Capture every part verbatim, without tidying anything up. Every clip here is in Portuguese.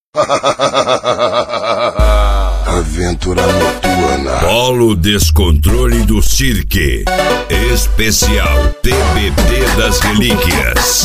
Aventura noturna. Polo Descontrole do Cirque. Especial T B T das Relíquias.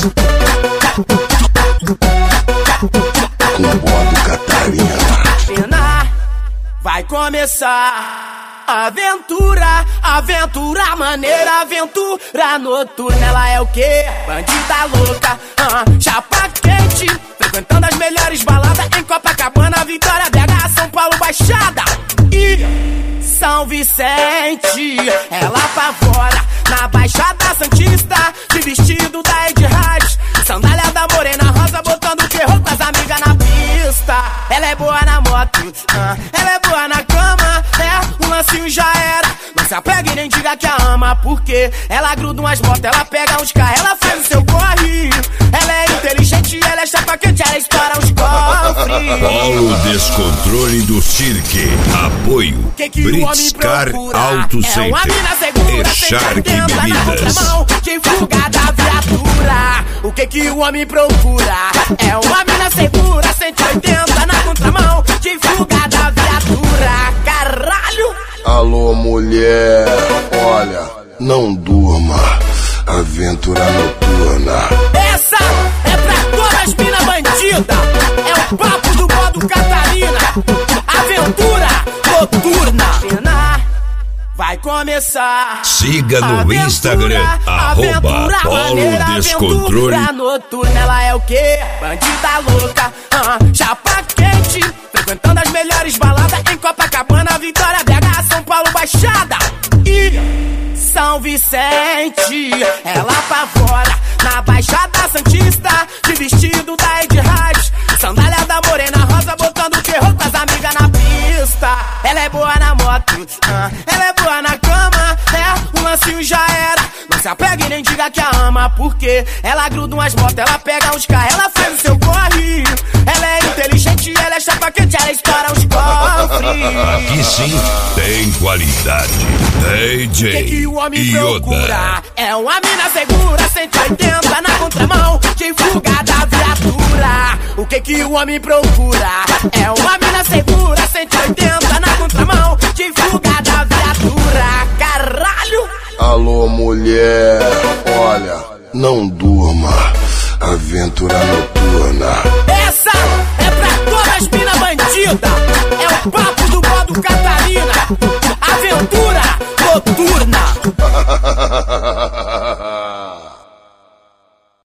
Com modo Catarina. Vai começar aventura, aventura maneira, aventura noturna. Ela é o quê? Bandida louca, uh, chapa quente, frequentando as melhores baladas em Copacabana, Vitória, B H, São Paulo, Baixada e São Vicente. Ela apavora na Baixada Santista, de vestido da Ed Rádio, sandália da Morena Rosa, botando terror com as amigas na pista. Ela é boa na moto, uh, ela é boa na cama, é, um lancinho já era. Não se apega e nem diga que a ama, porque ela gruda umas motos, ela pega uns carros, ela faz o seu corre. Ela é inteligente, ela é chapa quente, ela estoura os cofres. Polo Descontrole do Cirque. Apoio que que Britscar Auto Center. É uma mina segura, e Shark Bebidas. De fuga da viatura. O que que o homem procura? É uma mina segura, cento e oitenta na contramão, de fuga da viatura. Caralho! Alô, mulher, olha, não durma. Aventura noturna. Essa é pra todas as mina bandida. É o papo do modo Catarina. Aventura noturna. Vai começar. Siga no aventura, Instagram, arroba Polo Descontrole. Aventura noturna, ela é o quê? Bandida louca, uh, chapa quente, frequentando as melhores baladas em Copacabana, Vitória, B H, São Paulo, Baixada e São Vicente. Ela apavora na Baixada Santista, de vestido da Ed Rádio, sandália da Morena Rosa, botando terror com as amigas na pista. Ela é boa na moto, uh, ela é boa na cama, é, um lancinho já era. Não se apega e nem diga que a ama, porque ela gruda umas motos, ela pega uns carros, ela faz o seu corre. Ela é inteligente, ela é chapa quente, ela estoura os cofres. Aqui sim tem qualidade. D J que que o homem Yoda. Procura? É uma mina segura, cento e oitenta na contramão, de fuga da viatura. O que que o homem procura? É uma mina segura, cento e oitenta na contramão, de fuga da viatura. Caralho! Alô, mulher, olha, não durma.